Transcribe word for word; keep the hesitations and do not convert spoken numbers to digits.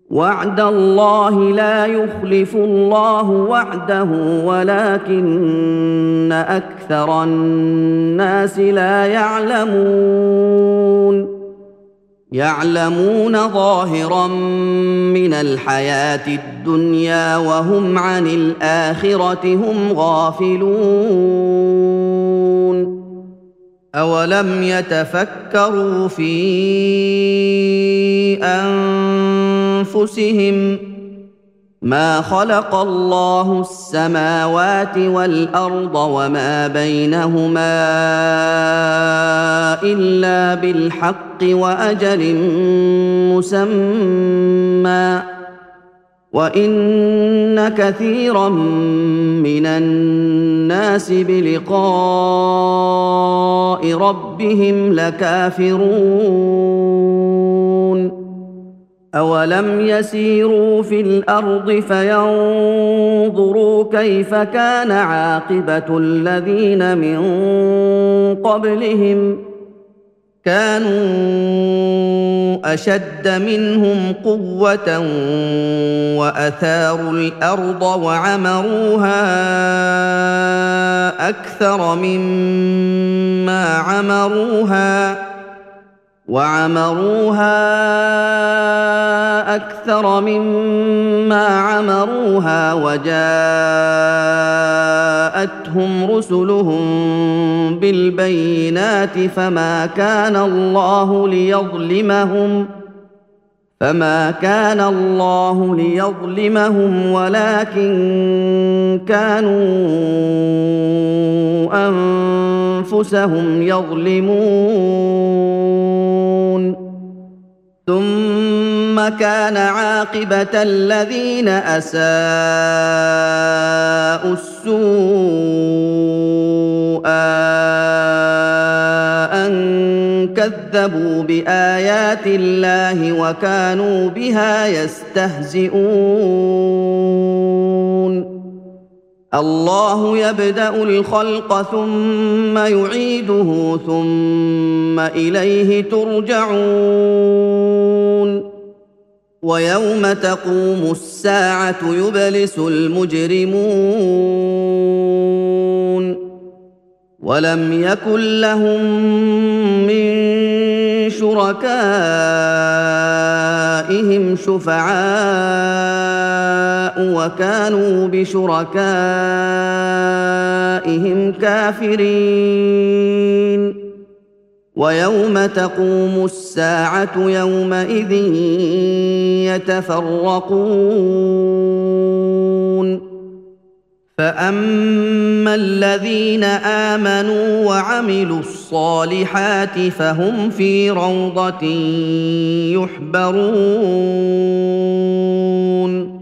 وعد الله لا يخلف الله وعده ولكن أكثر الناس لا يعلمون يعلمون ظاهرا من الحياة الدنيا وهم عن الآخرة هم غافلون أولم يتفكروا في أنفسهم ما خلق الله السماوات والأرض وما بينهما إلا بالحق وأجل مسمى وإن كثيرا من الناس بلقاء ربهم لكافرون أولم يسيروا في الأرض فينظروا كيف كان عاقبة الذين من قبلهم كانوا أشد منهم قوة وأثاروا الأرض وعمروها أكثر مما عمروها وعمروها أكثر مما عمروها وجاءتهم رسلهم بالبينات فما كان الله ليظلمهم فما كان الله ليظلمهم ولكن كانوا أنفسهم يظلمون ثم كان عاقبة الذين أساءوا السوء أن كذبوا بآيات الله وكانوا بها يستهزئون الله يبدأ الخلق ثم يعيده ثم إليه ترجعون ويوم تقوم الساعة يبلس المجرمون ولم يكن لهم من شركائهم شفعاء وكانوا بشركائهم كافرين ويوم تقوم الساعة يومئذ يتفرقون فأما الذين آمنوا وعملوا الصالحات فهم في روضة يحبرون